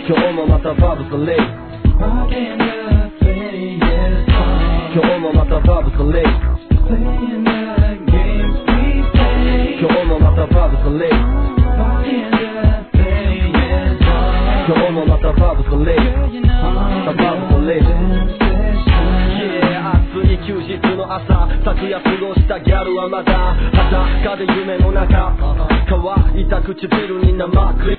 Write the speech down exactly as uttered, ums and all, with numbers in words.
今日もまたバブスレイ今日もまたバブスレイ今日もまたバブスレイ今日もまたバブスレイバブスレイ暑い休日の朝昨夜過ごしたギャルはまだ裸で夢の中乾いた唇に生クリ